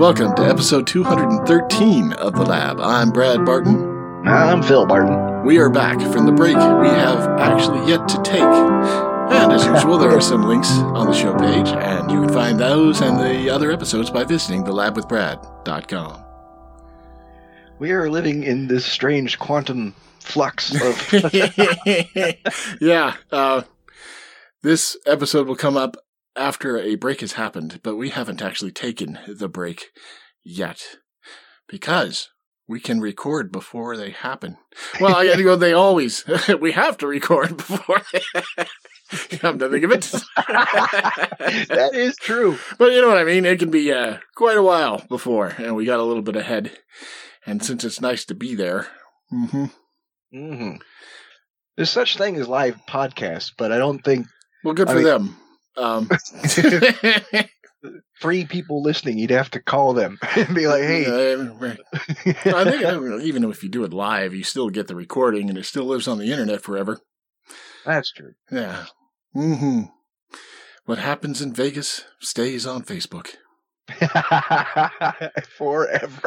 Welcome to episode 213 of The Lab. I'm Brad Barton. I'm Phil Barton. We are back from the break we have actually yet to take. And as usual, there are some links on the show page, and you can find those and the other episodes by visiting thelabwithbrad.com. We are living in this strange quantum flux of... Yeah, this episode will come up after a break has happened, but we haven't actually taken the break yet because we can record before they happen. Well, they always, we have to record before they come to think of it. That is true. But you know what I mean? It can be quite a while before, and we got a little bit ahead. And since it's nice to be there, There's such thing as live podcasts, but I don't think... Well, good for them. 3 people listening, you'd have to call them and be like, hey. I think even if you do it live, you still get the recording and it still lives on the internet forever. That's true. Yeah. What happens in Vegas stays on Facebook. Forever.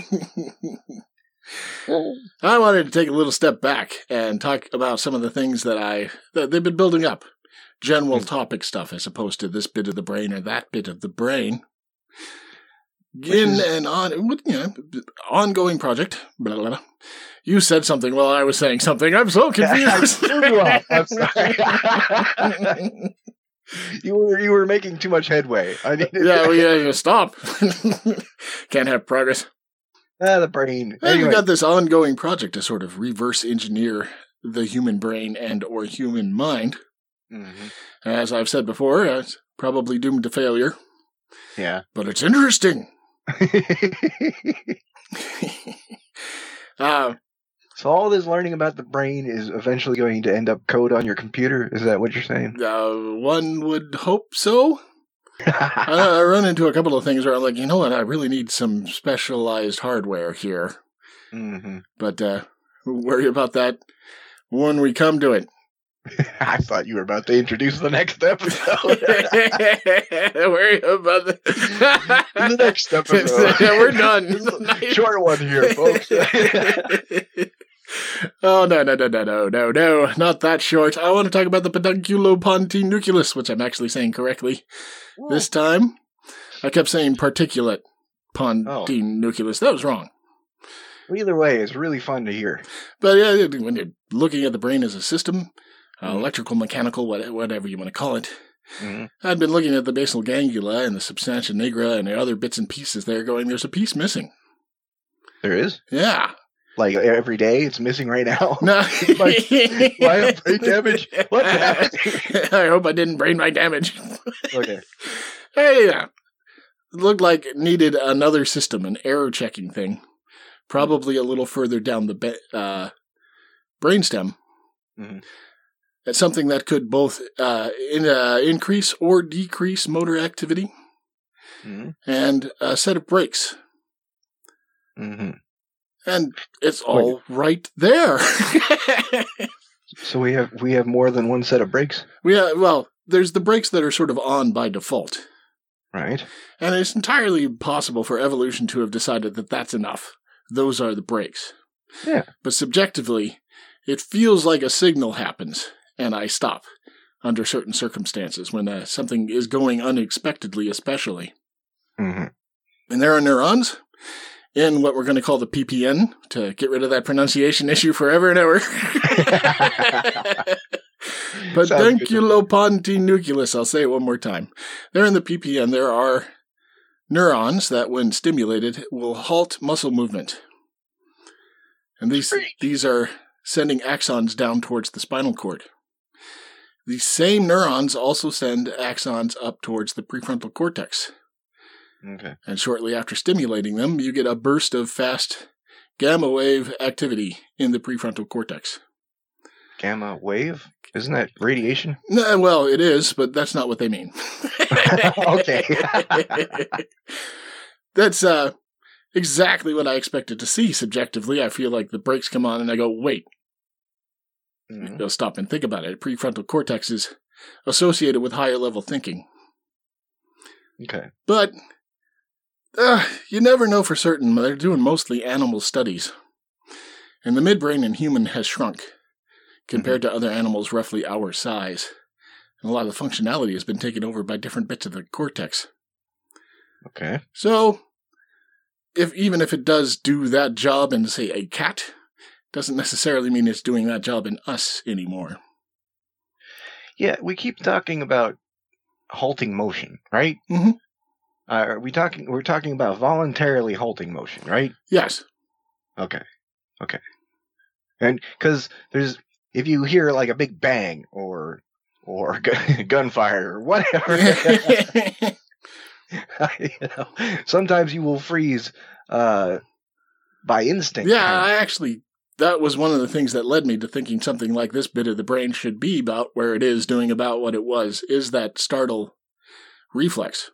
I wanted to take a little step back and talk about some of the things that they've been building up. General topic stuff as opposed to this bit of the brain or that bit of the brain. Ongoing project. Blah, blah, blah. You said something while I was saying something. I'm so confused. I'm sorry. You were making too much headway. We stop. Can't have progress. The brain. Anyway. We got this ongoing project to sort of reverse engineer the human brain and or human mind. As I've said before, it's probably doomed to failure. Yeah. But it's interesting. So all this learning about the brain is eventually going to end up code on your computer? Is that what you're saying? One would hope so. I run into a couple of things where I'm like, you know what, I really need some specialized hardware here. But worry about that when we come to it. I thought you were about to introduce the next episode. Worry about the next episode. Yeah, we're done. Short one here, folks. Oh, no, not that short. I want to talk about the pedunculopontine nucleus, which I'm actually saying correctly this time. I kept saying particulate pontine nucleus. That was wrong. Either way, it's really fun to hear. But yeah, when you're looking at the brain as a system, electrical, mechanical, whatever you want to call it, I'd been looking at the basal ganglia and the substantia nigra and the other bits and pieces there going, there's a piece missing. There is? Yeah. Like every day, it's missing right now? No. My brain damage? What happened? I hope I didn't brain my damage. Okay. Hey, yeah. It looked like it needed another system, an error checking thing. Probably a little further down the brainstem. It's something that could both increase or decrease motor activity. And a set of brakes. And it's all right there. So we have more than one set of brakes? There's the brakes that are sort of on by default. Right. And it's entirely possible for evolution to have decided that that's enough. Those are the brakes. Yeah. But subjectively, it feels like a signal happens, and I stop under certain circumstances when something is going unexpectedly, especially. And there are neurons in what we're going to call the PPN to get rid of that pronunciation issue forever and ever. Pedunculopontine nucleus. I'll say it one more time. There in the PPN, there are neurons that, when stimulated, will halt muscle movement. And these are sending axons down towards the spinal cord. These same neurons also send axons up towards the prefrontal cortex. Okay. And shortly after stimulating them, you get a burst of fast gamma wave activity in the prefrontal cortex. Gamma wave? Isn't that radiation? No, well, it is, but that's not what they mean. Okay. That's exactly what I expected to see subjectively. I feel like the brakes come on and I go, wait. Go stop and think about it. Prefrontal cortex is associated with higher level thinking. Okay. But You never know for certain. They're doing mostly animal studies. And the midbrain in human has shrunk compared to other animals roughly our size. And a lot of the functionality has been taken over by different bits of the cortex. Okay. So, even if it does do that job in, say, a cat, doesn't necessarily mean it's doing that job in us anymore. Yeah, we keep talking about halting motion, right? Mm-hmm. We're talking about voluntarily halting motion, right? Yes. Okay. And because if you hear like a big bang or gunfire or whatever, sometimes you will freeze by instinct. Yeah, that was one of the things that led me to thinking something like this bit of the brain should be about where it is doing about what it was, is that startle reflex.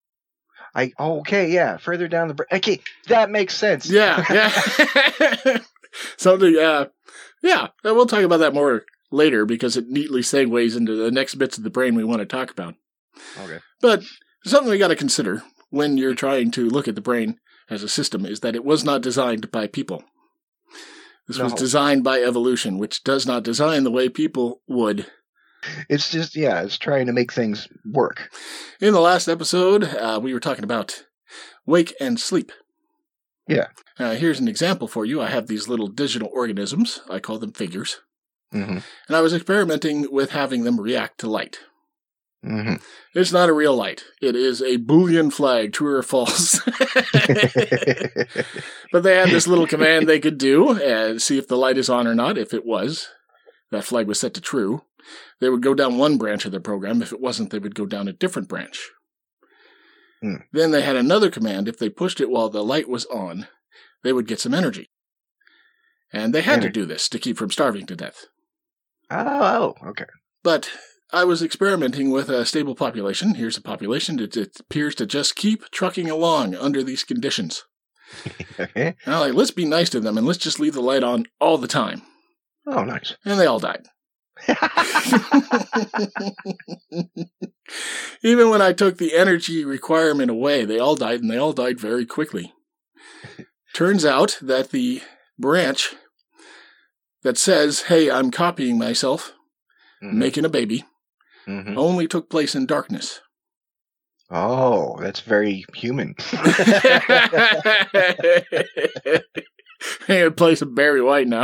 Further down the brain. Okay, that makes sense. Yeah. Something, yeah, we'll talk about that more later because it neatly segues into the next bits of the brain we want to talk about. Okay. But something we got to consider when you're trying to look at the brain as a system is that it was not designed by people. This was designed by evolution, which does not design the way people would. It's just, it's trying to make things work. In the last episode, we were talking about wake and sleep. Yeah. Here's an example for you. I have these little digital organisms. I call them figures. Mm-hmm. And I was experimenting with having them react to light. Mm-hmm. It's not a real light. It is a Boolean flag, true or false. But they had this little command they could do and see if the light is on or not. If it was, that flag was set to true. They would go down one branch of their program. If it wasn't, they would go down a different branch. Then they had another command. If they pushed it while the light was on, they would get some energy. And they had to do this to keep from starving to death. Oh, okay. But I was experimenting with a stable population. Here's a population that appears to just keep trucking along under these conditions. Okay. And I'm like, let's be nice to them and let's just leave the light on all the time. Oh, nice. And they all died. Even when I took the energy requirement away, they all died, and they all died very quickly. Turns out that the branch that says, hey, I'm copying myself, making a baby, only took place in darkness. Oh, that's very human. I'm going to play some Barry White now.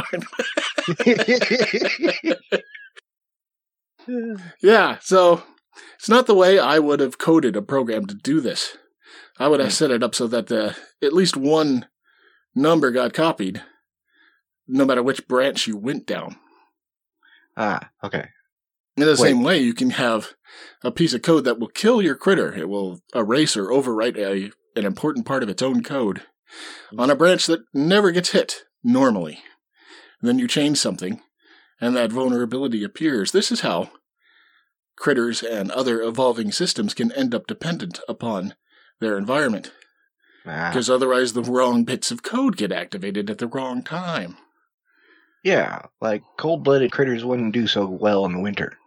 Yeah, so it's not the way I would have coded a program to do this. I would have set it up so that at least one number got copied, no matter which branch you went down. Ah, okay. In the same way, you can have a piece of code that will kill your critter. It will erase or overwrite an important part of its own code on a branch that never gets hit, normally. And then you change something, and that vulnerability appears. This is how critters and other evolving systems can end up dependent upon their environment. Because otherwise the wrong bits of code get activated at the wrong time. Yeah, like cold-blooded critters wouldn't do so well in the winter.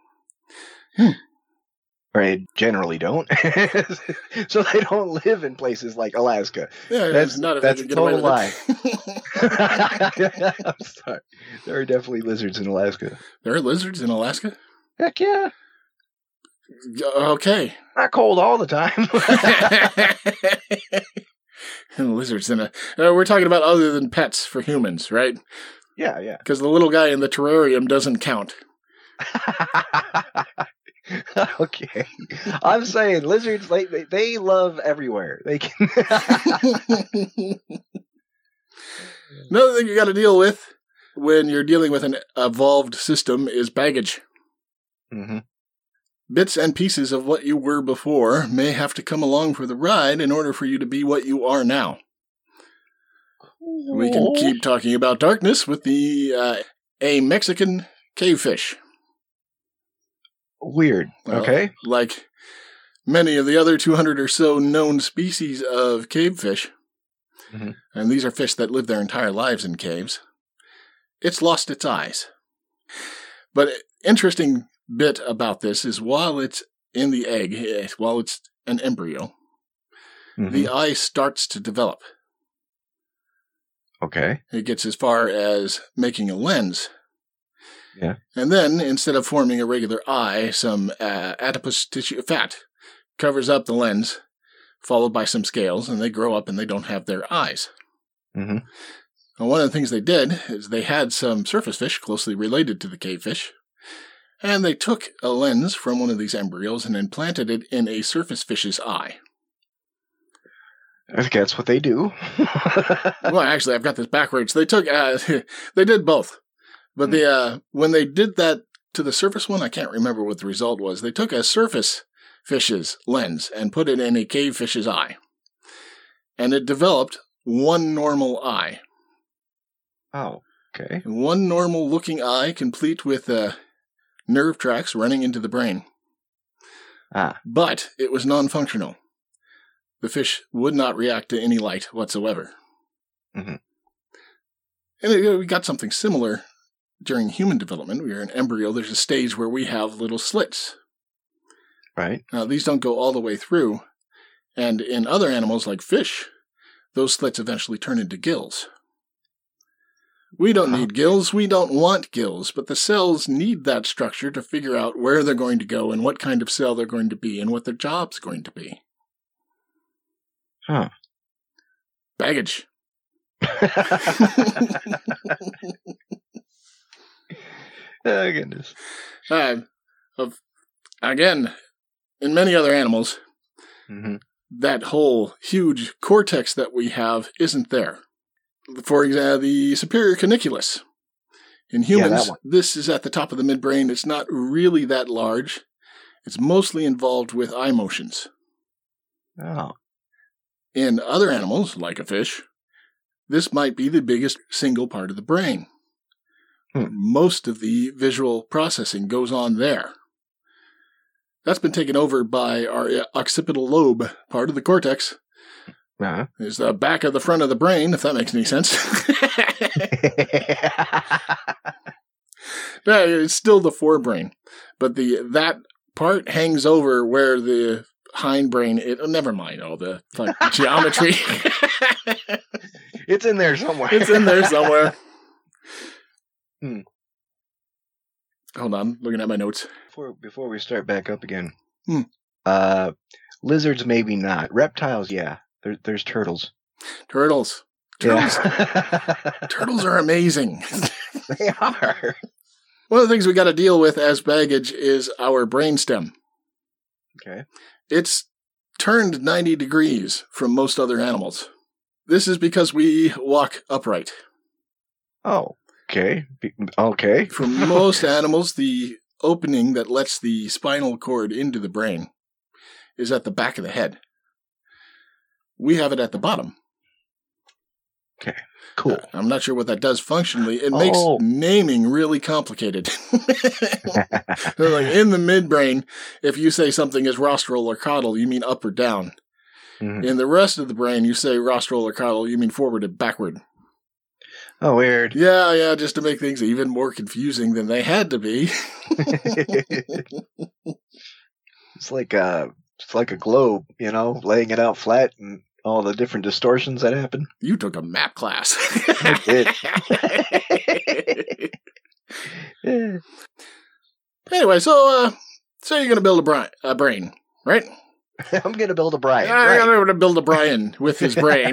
Or they generally don't. So they don't live in places like Alaska. Yeah, that's a total lie. I'm sorry. There are definitely lizards in Alaska. There are lizards in Alaska? Heck yeah. Okay. Not cold all the time. And lizards in we're talking about other than pets for humans, right? Yeah. Because the little guy in the terrarium doesn't count. Okay. I'm saying lizards, they love everywhere. They can. Another thing you got to deal with when you're dealing with an evolved system is baggage. Mm-hmm. Bits and pieces of what you were before may have to come along for the ride in order for you to be what you are now. We can keep talking about darkness with a Mexican cavefish. Weird. Okay. Like many of the other 200 or so known species of cavefish, and these are fish that live their entire lives in caves, it's lost its eyes. But interesting bit about this is while it's in the egg, while it's an embryo, the eye starts to develop. Okay. It gets as far as making a lens. Yeah. And then, instead of forming a regular eye, some adipose tissue fat covers up the lens, followed by some scales, and they grow up and they don't have their eyes. Mm-hmm. And one of the things they did is they had some surface fish closely related to the cavefish, and they took a lens from one of these embryos and implanted it in a surface fish's eye. I think that's what they do. Well, actually, I've got this backwards. They took, they did both. But when they did that to the surface one, I can't remember what the result was. They took a surface fish's lens and put it in a cave fish's eye. And it developed one normal eye. Oh, okay. One normal looking eye, complete with nerve tracks running into the brain. But it was non-functional. The fish would not react to any light whatsoever. Mm-hmm. And we got something similar during human development. We are an embryo. There's a stage where we have little slits. Right. Now, these don't go all the way through. And in other animals like fish, those slits eventually turn into gills. We don't need gills. We don't want gills. But the cells need that structure to figure out where they're going to go and what kind of cell they're going to be and what their job's going to be. Huh. Baggage. Oh, goodness. Again, in many other animals, that whole huge cortex that we have isn't there. For example, the superior caniculus. In humans, this is at the top of the midbrain. It's not really that large. It's mostly involved with eye motions. Oh. In other animals, like a fish, this might be the biggest single part of the brain. Most of the visual processing goes on there. That's been taken over by our occipital lobe, part of the cortex. Is the back of the front of the brain, if that makes any sense. No, it's still the forebrain, but that part hangs over where the hindbrain. Never mind all the geometry. It's in there somewhere. It's in there somewhere. Hold on, looking at my notes. Before we start back up again, lizards maybe not. Reptiles, yeah. There's turtles. Turtles. Yeah. Turtles are amazing. They are. One of the things we got to deal with as baggage is our brainstem. Okay. It's turned 90 degrees from most other animals. This is because we walk upright. Oh, okay. Okay. For most animals, the opening that lets the spinal cord into the brain is at the back of the head. We have it at the bottom. Okay, cool. I'm not sure what that does functionally. It makes naming really complicated. Like in the midbrain, if you say something is rostral or caudal, you mean up or down. Mm-hmm. In the rest of the brain, you say rostral or caudal, you mean forward and backward. Oh, weird. Yeah, just to make things even more confusing than they had to be. It's like a globe, laying it out flat and all the different distortions that happen. You took a map class. I did. Anyway, so you're going to build a brain, right? I'm going to build a Brian. I'm going to build a Brian with his brain.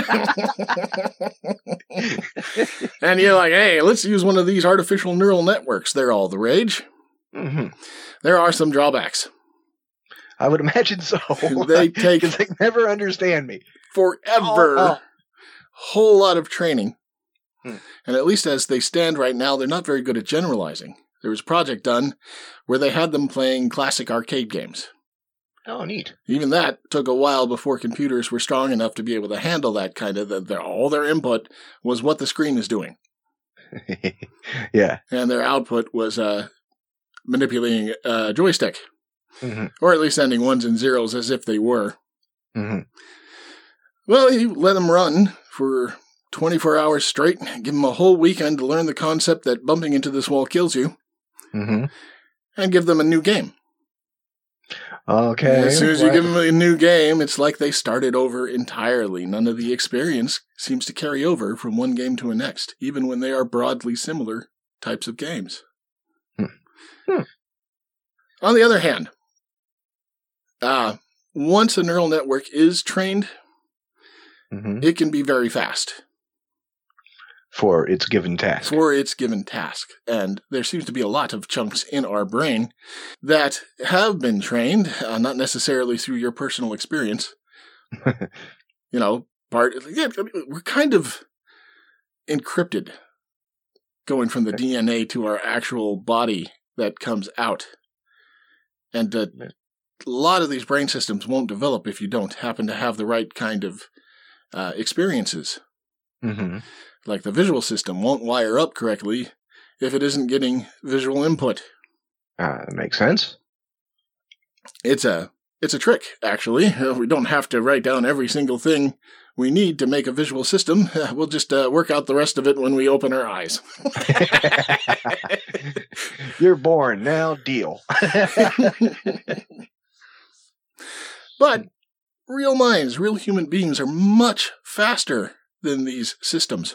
And you're like, hey, let's use one of these artificial neural networks. They're all the rage. Mm-hmm. There are some drawbacks. I would imagine so. They take... Because they never understand me. Forever. Whole lot of training. And at least as they stand right now, they're not very good at generalizing. There was a project done where they had them playing classic arcade games. Oh, neat. Even that took a while before computers were strong enough to be able to handle that kind of... all their input was what the screen is doing. Yeah. And their output was manipulating a joystick. Mm-hmm. Or at least sending ones and zeros as if they were. Mm-hmm. Well, you let them run for 24 hours straight, give them a whole weekend to learn the concept that bumping into this wall kills you, mm-hmm. and give them a new game. Okay. As soon as you give them a new game, it's like they started over entirely. None of the experience seems to carry over from one game to the next, even when they are broadly similar types of games. On the other hand, once a neural network is trained, it can be very fast. For its given task. And there seems to be a lot of chunks in our brain that have been trained, not necessarily through your personal experience. We're kind of encrypted going from the DNA to our actual body that comes out. And a lot of these brain systems won't develop if you don't happen to have the right kind of experiences. Like the visual system won't wire up correctly if it isn't getting visual input. That makes sense. It's a trick, actually. We don't have to write down every single thing we need to make a visual system. We'll just work out the rest of it when we open our eyes. You're born, now deal. But real minds, real human beings are much faster than these systems.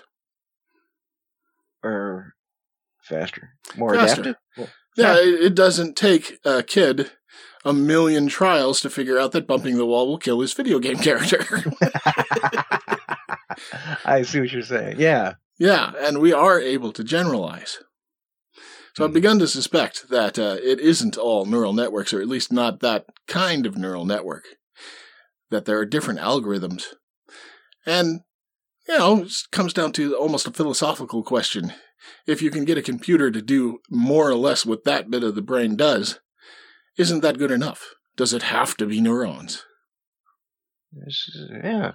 Or faster. More adaptive? Yeah, it doesn't take a kid a million trials to figure out that bumping the wall will kill his video game character. I see what you're saying. Yeah. Yeah, and we are able to generalize. So I've begun to suspect that it isn't all neural networks, or at least not that kind of neural network. That there are different algorithms. And it comes down to almost a philosophical question. If you can get a computer to do more or less what that bit of the brain does, isn't that good enough? Does it have to be neurons? Yeah.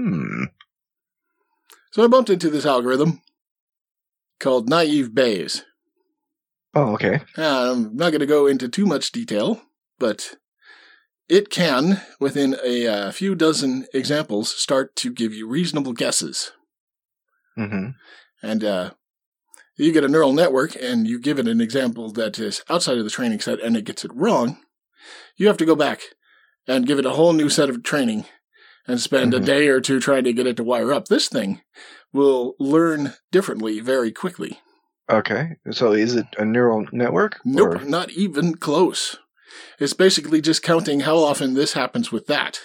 So I bumped into this algorithm called Naive Bayes. Oh, okay. I'm not going to go into too much detail, but it can, within a few dozen examples, start to give you reasonable guesses. And you get a neural network and you give it an example that is outside of the training set and it gets it wrong, you have to go back and give it a whole new set of training and spend a day or two trying to get it to wire up. This thing will learn differently very quickly. Okay. So is it a neural network? Nope, not even close. It's basically just counting how often this happens with that.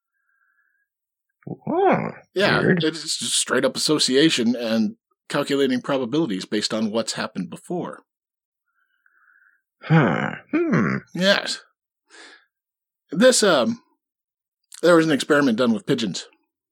Oh, yeah, weird. It's just straight up association and calculating probabilities based on what's happened before. Yes. This, there was an experiment done with pigeons.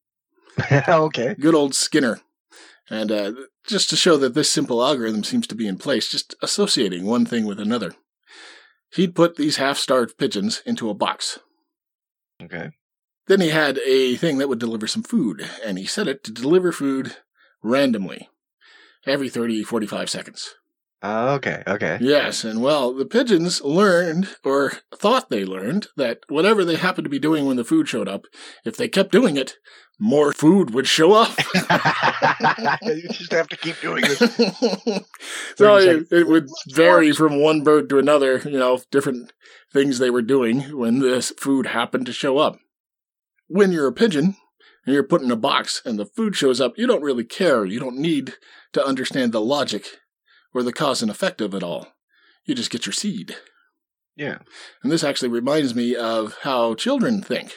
Okay. Good old Skinner. And just to show that this simple algorithm seems to be in place, just associating one thing with another. He'd put these half-starved pigeons into a box. Okay. Then he had a thing that would deliver some food, and he set it to deliver food randomly, every 30, 45 seconds. Okay. Yes, and the pigeons learned, or thought they learned, that whatever they happened to be doing when the food showed up, if they kept doing it, more food would show up. You just have to keep doing this. So it would vary from one bird to another, different things they were doing when this food happened to show up. When you're a pigeon, and you're put in a box, and the food shows up, you don't really care. You don't need to understand the logic or the cause and effect of it all. You just get your seed. Yeah. And this actually reminds me of how children think.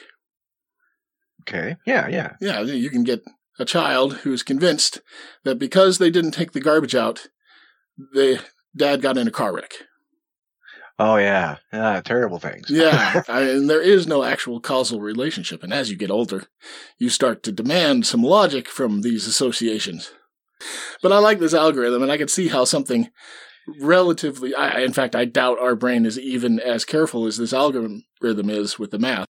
Okay. Yeah. Yeah, you can get a child who's convinced that because they didn't take the garbage out, dad got in a car wreck. Oh, yeah. Terrible things. Yeah, and there is no actual causal relationship. And as you get older, you start to demand some logic from these associations. But I like this algorithm, and I can see how something relatively... in fact, I doubt our brain is even as careful as this algorithm is with the math.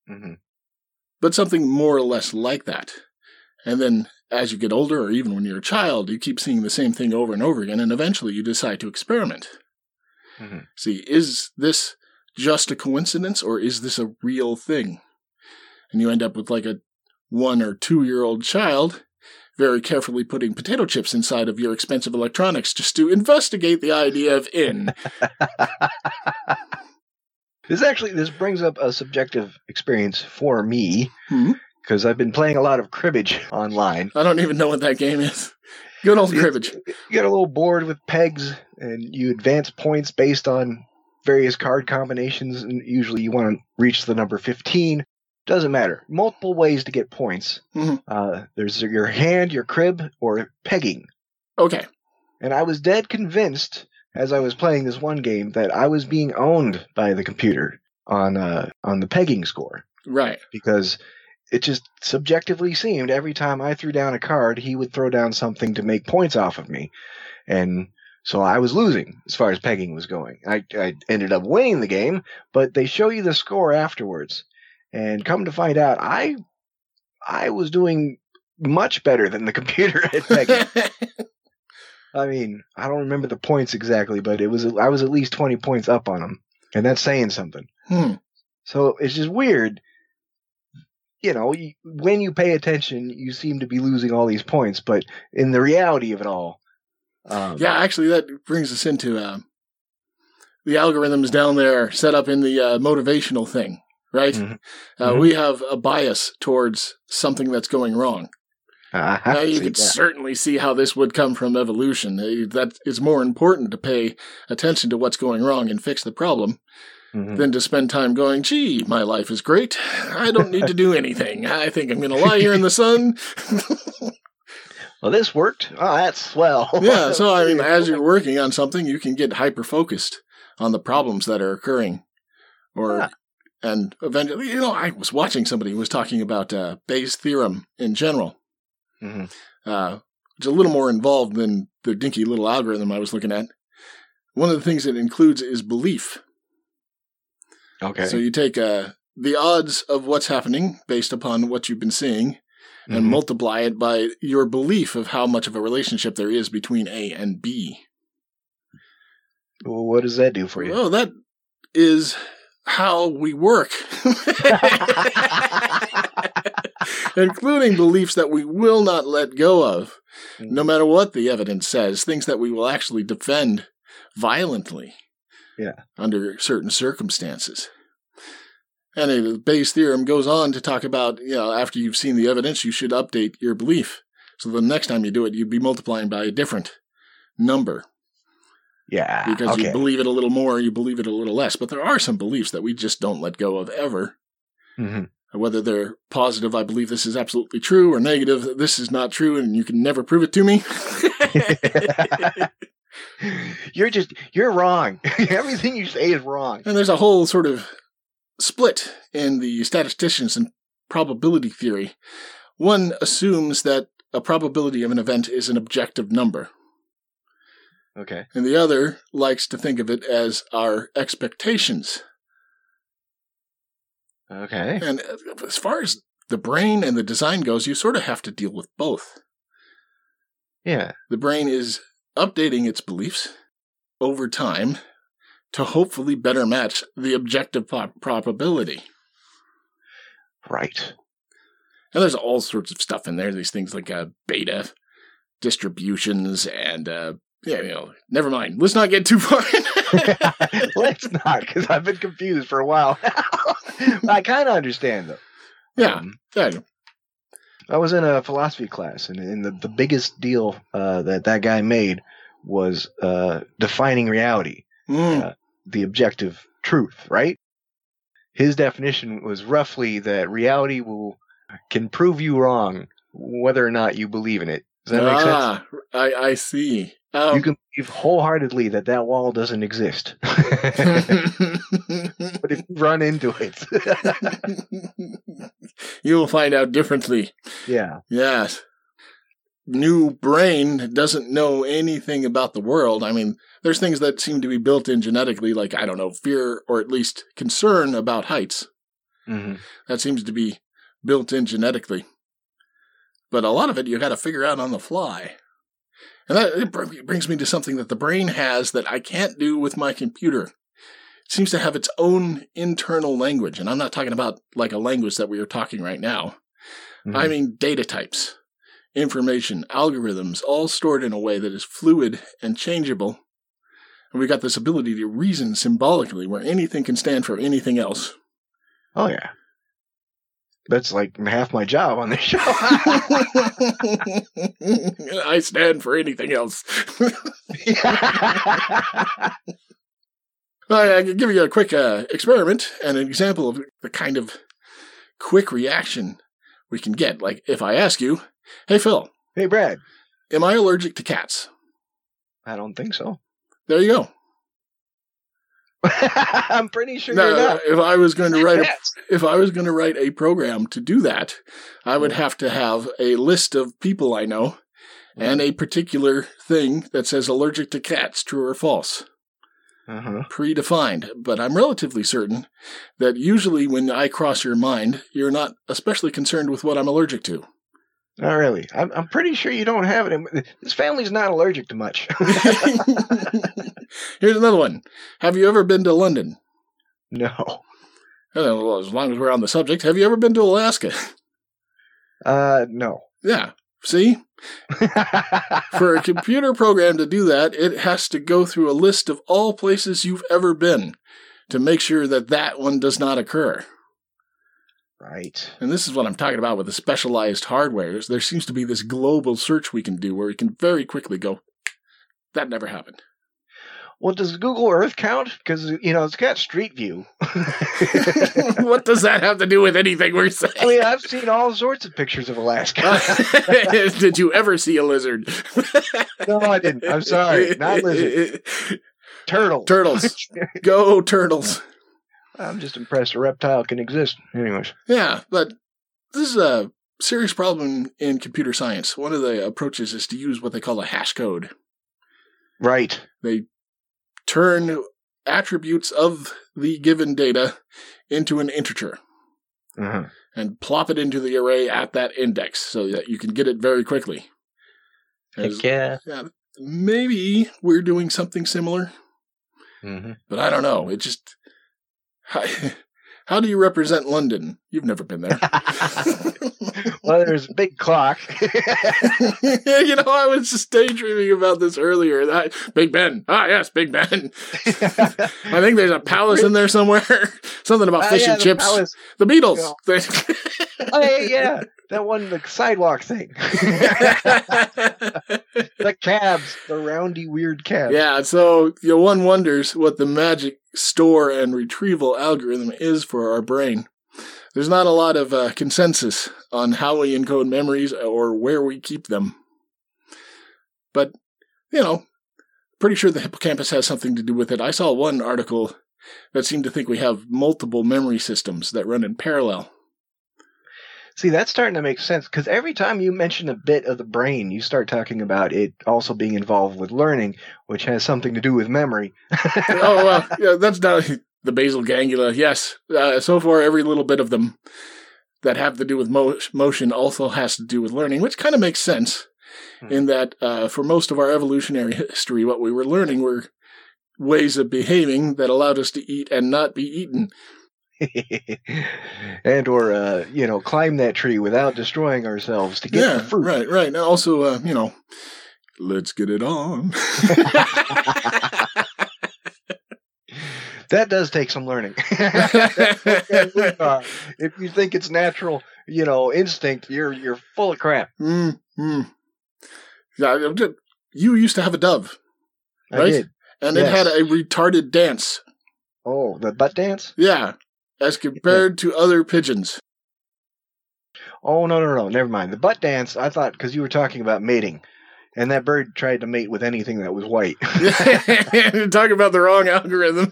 But something more or less like that. And then, as you get older, or even when you're a child, you keep seeing the same thing over and over again, and eventually you decide to experiment. See, is this just a coincidence, or is this a real thing? And you end up with like a 1 or 2-year-old child very carefully putting potato chips inside of your expensive electronics just to investigate the idea of in. This brings up a subjective experience for me, Hmm? because I've been playing a lot of cribbage online. I don't even know what that game is. Good old cribbage. You get a little board with pegs, and you advance points based on various card combinations, and usually you want to reach the number 15. Doesn't matter. Multiple ways to get points. Mm-hmm. There's your hand, your crib, or pegging. Okay. And I was dead convinced, as I was playing this one game, that I was being owned by the computer on the pegging score. Right. Because it just subjectively seemed every time I threw down a card, he would throw down something to make points off of me. And so I was losing as far as pegging was going. I ended up winning the game, but they show you the score afterwards. And come to find out, I was doing much better than the computer at pegging. I mean, I don't remember the points exactly, but I was at least 20 points up on them. And that's saying something. So it's just weird. You know, when you pay attention, you seem to be losing all these points, but in the reality of it all... yeah, actually, that brings us into the algorithms down there set up in the motivational thing, right? Mm-hmm. We have a bias towards something that's going wrong. Now, you can certainly see how this would come from evolution. That it's more important to pay attention to what's going wrong and fix the problem than to spend time going, gee, my life is great. I don't need to do anything. I think I'm going to lie here in the sun. Well, this worked. Oh, that's swell. Yeah, so I mean, as you're working on something, you can get hyper-focused on the problems that are occurring. And eventually, you know, I was watching somebody who was talking about Bayes' theorem in general. It's a little more involved than the dinky little algorithm I was looking at. One of the things it includes is belief. Okay. So you take the odds of what's happening based upon what you've been seeing and multiply it by your belief of how much of a relationship there is between A and B. Well, what does that do for you? Well, that is how we work. Including beliefs that we will not let go of, no matter what the evidence says, things that we will actually defend violently under certain circumstances. And the Bayes' theorem goes on to talk about, you know, after you've seen the evidence, you should update your belief. So the next time you do it, you'd be multiplying by a different number. Yeah. Because you believe it a little more, you believe it a little less. But there are some beliefs that we just don't let go of ever. Whether they're positive, I believe this is absolutely true, or negative, this is not true, and you can never prove it to me. You're wrong. Everything you say is wrong. And there's a whole sort of split in the statisticians and probability theory. One assumes that a probability of an event is an objective number. Okay. And the other likes to think of it as our expectations. Okay. And as far as the brain and the design goes, you sort of have to deal with both. Yeah. The brain is updating its beliefs over time to hopefully better match the objective probability. Right. And there's all sorts of stuff in there. These things like beta distributions and, never mind. Let's not get too far in. Let's not, because I've been confused for a while. I kind of understand, though. Yeah. I was in a philosophy class, and the biggest deal that guy made was defining reality, the objective truth, right? His definition was roughly that reality can prove you wrong whether or not you believe in it. Does that make sense? I see. You can believe wholeheartedly that wall doesn't exist. But if you run into it, you will find out differently. Yeah. Yes. New brain doesn't know anything about the world. I mean, there's things that seem to be built in genetically, like, I don't know, fear or at least concern about heights. That seems to be built in genetically. But a lot of it you got to figure out on the fly. And that brings me to something that the brain has that I can't do with my computer. It seems to have its own internal language. And I'm not talking about like a language that we are talking right now. I mean data types, information, algorithms, all stored in a way that is fluid and changeable And we got this ability to reason symbolically where anything can stand for anything else. Oh, yeah. That's like half my job on this show. I stand for anything else. I can give you a quick experiment and an example of the kind of quick reaction we can get. Like if I ask you, hey, Phil. Hey, Brad. Am I allergic to cats? I don't think so. There you go. I'm pretty sure you're not. If I was going to write a program to do that, I would have to have a list of people I know and a particular thing that says allergic to cats, true or false. Predefined. But I'm relatively certain that usually when I cross your mind, you're not especially concerned with what I'm allergic to. Not really. I'm pretty sure you don't have it. This family's not allergic to much. Here's another one. Have you ever been to London? No. Well, as long as we're on the subject, have you ever been to Alaska? No. Yeah. See? For a computer program to do that, it has to go through a list of all places you've ever been to make sure that that one does not occur. Right. And this is what I'm talking about with the specialized hardware. There seems to be this global search we can do where we can very quickly go, that never happened. Well, does Google Earth count? Because, it's got Street View. What does that have to do with anything we're saying? I mean, I've seen all sorts of pictures of Alaska. Did you ever see a lizard? No, I didn't. I'm sorry. Not lizard. Turtles. Turtles. Go turtles. I'm just impressed a reptile can exist. Anyways. Yeah, but this is a serious problem in computer science. One of the approaches is to use what they call a hash code. Right. They turn attributes of the given data into an integer and plop it into the array at that index so that you can get it very quickly. Yeah. Maybe we're doing something similar, but I don't know. It just... How do you represent London? You've never been there. Well, there's a big clock. I was just daydreaming about this earlier. Big Ben. Ah, yes, Big Ben. I think there's a palace in there somewhere. Something about fish and chips. Palace. The Beatles. Oh, yeah. That one, the sidewalk thing. The cabs. The roundy, weird cabs. Yeah, so one wonders what the magic store and retrieval algorithm is for our brain. There's not a lot of consensus on how we encode memories or where we keep them. But, pretty sure the hippocampus has something to do with it. I saw one article that seemed to think we have multiple memory systems that run in parallel. See, that's starting to make sense, because every time you mention a bit of the brain, you start talking about it also being involved with learning, which has something to do with memory. That's not the basal ganglia. Yes, so far every little bit of them that have to do with motion also has to do with learning, which kind of makes sense in that for most of our evolutionary history, what we were learning were ways of behaving that allowed us to eat and not be eaten. And or climb that tree without destroying ourselves to get the fruit. Right. And also, let's get it on. That does take some learning. If you think it's natural, instinct, you're full of crap. Yeah, you used to have a dove, right? I did. And it had a retarded dance. Oh, the butt dance? Yeah. As compared to other pigeons. Oh, no. Never mind. The butt dance, I thought, because you were talking about mating. And that bird tried to mate with anything that was white. You're talking about the wrong algorithm.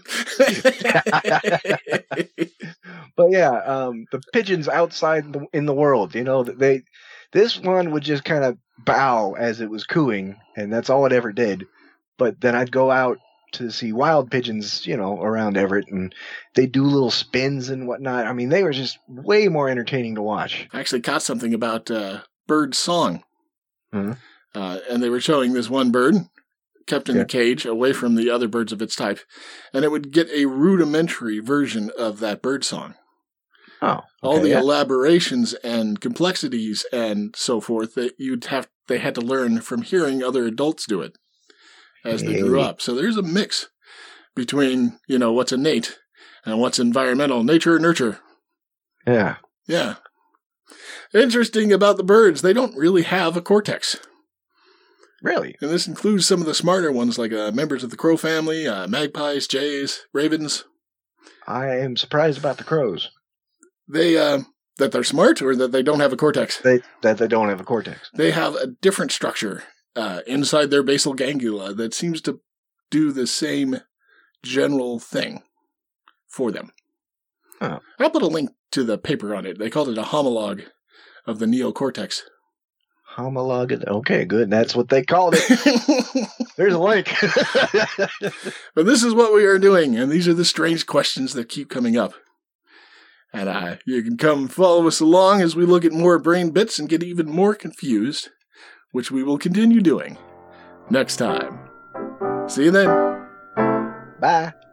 But yeah, the pigeons outside in the world, this one would just kind of bow as it was cooing. And that's all it ever did. But then I'd go out to see wild pigeons, around Everett, and they do little spins and whatnot. I mean, they were just way more entertaining to watch. I actually caught something about bird song. Mm-hmm. And they were showing this one bird kept in a cage away from the other birds of its type, and it would get a rudimentary version of that bird song. Oh, okay, all the elaborations and complexities and so forth that they had to learn from hearing other adults do it. as they grew up. So there's a mix between, what's innate and what's environmental. Nature or nurture. Yeah. Yeah. Interesting about the birds, they don't really have a cortex. Really? And this includes some of the smarter ones, like members of the crow family, magpies, jays, ravens. I am surprised about the crows. They, that they're smart or that they don't have a cortex? That they don't have a cortex. They have a different structure inside their basal ganglia that seems to do the same general thing for them. Oh. I'll put a link to the paper on it. They called it a homologue of the neocortex. Homologue. Okay, good. That's what they called it. There's a link. But this is what we are doing, and these are the strange questions that keep coming up. And you can come follow us along as we look at more brain bits and get even more confused, which we will continue doing next time. See you then. Bye.